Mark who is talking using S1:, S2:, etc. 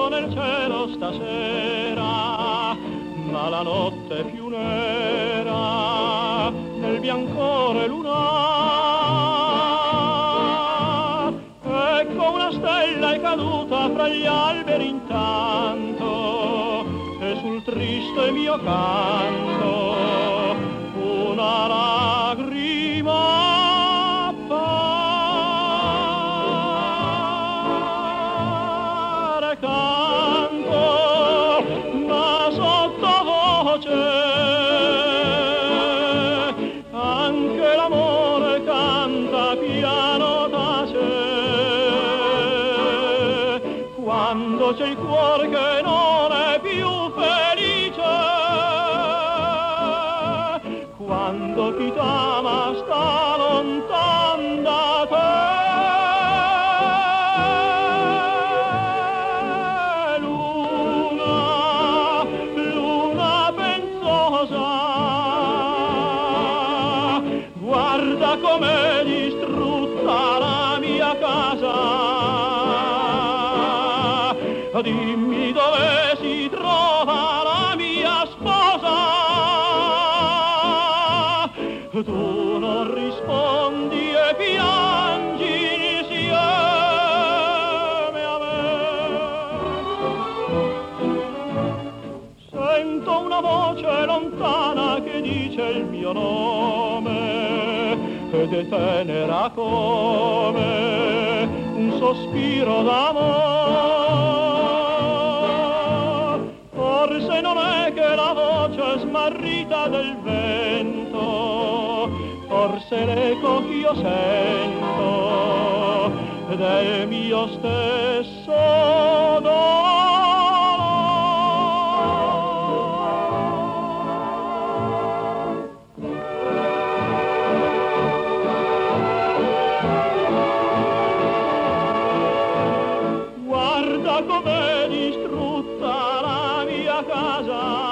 S1: strillo nel cielo stasera, ma la notte è più nera nel biancore lunar. Ecco una stella è caduta fra gli alberi intanto, e sul triste mio canto una lagrima appare. Canto, ma sottovoce anche l'amore canta piano tace. Quando c'è il cuore che non è più felice, quando chi t'ama sta lontan da te. Luna, luna pensosa, guarda com'è distrutta la mia casa. Dimmi dove si trova la mia sposa. Tu non rispondi e piangi insieme a me. Sento una voce lontana che dice il mio nome, ed è tenera come un sospiro d'amore. Forse non è che la voce smarrita del vento, forse l'eco che io sento del mio stesso dolore. Guarda com'è distrutta la mia casa.